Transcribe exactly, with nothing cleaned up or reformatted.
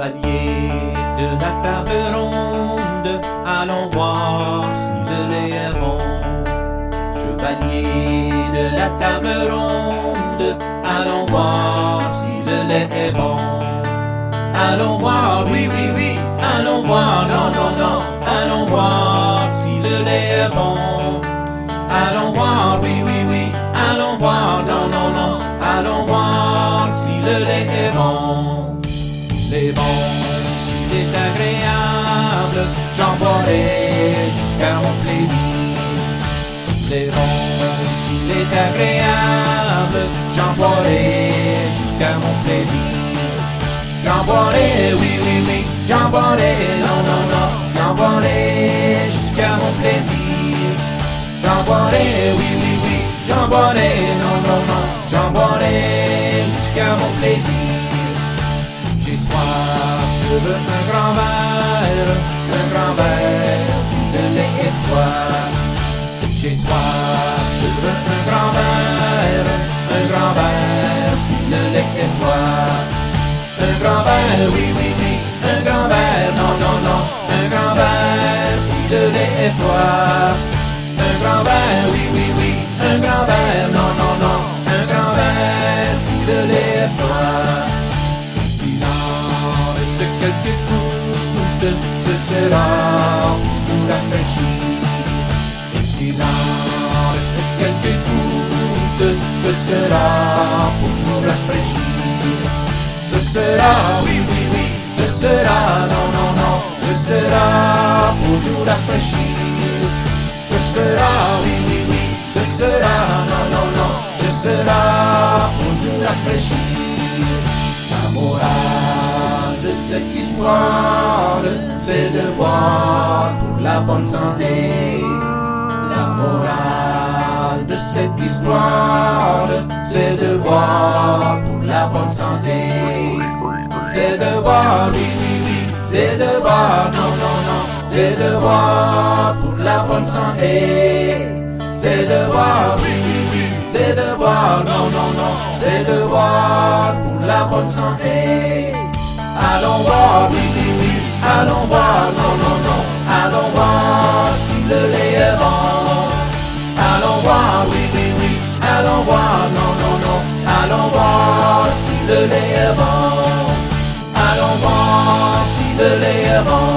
Chevalier de la table ronde, allons voir si le lait est bon. Chevalier de la table ronde, allons voir si le lait est bon. Allons voir, oui, oui, oui, allons voir, non, non, non, allons voir si le lait est bon. Allons voir, oui, oui, oui, allons voir, non, non, non, allons voir si le lait est bon. S'il est bon, s'il est agréable, j'en boirai jusqu'à mon plaisir. S'il est bon, s'il est agréable, j'en boirai jusqu'à mon plaisir. J'en boirai, oui, oui, oui, j'en boirai, non, non, non, j'en boirai jusqu'à mon plaisir. J'en boirai, oui, oui, oui, j'en boirai, non, non, non, j'en boirai jusqu'à mon plaisir. Si j'ai soif, je veux un grand verre, un grand verre, si le lait est froid. Si j'ai soif, je veux un grand verre, un grand verre, si le lait est froid. Un grand verre, oui, oui, oui, un grand verre, non, non, non, un grand verre, si le lait est froid. Un grand verre, oui, oui, oui, un grand verre, non, non, non, un grand verre, si le lait est froid. S'il en reste quelques gouttes, ce sera pour nous rafraîchir. Et s'il en reste quelques gouttes, ce sera pour nous rafraîchir. Ce sera, oui, oui, oui, ce sera, non, non, non, ce sera pour nous rafraîchir. Ce sera, oui, oui, oui, ce sera, non, non, non, ce sera pour nous rafraîchir. La morale de cette histoire, c'est de boire pour la bonne santé. La morale de cette histoire, c'est de boire pour la bonne santé. C'est de boire, oui, oui, oui, c'est de boire, non, non, non, c'est de boire pour la bonne santé. C'est de boire, oui, oui, oui, c'est de boire, non, non, non, c'est de boire pour la bonne santé. Allons voir, oui, oui, oui, allons voir, non, non, non, allons voir si le lait est bon. Allons voir, oui, oui, oui, allons voir, non, non, non, allons voir si le lait est bon. Allons voir si le lait est bon.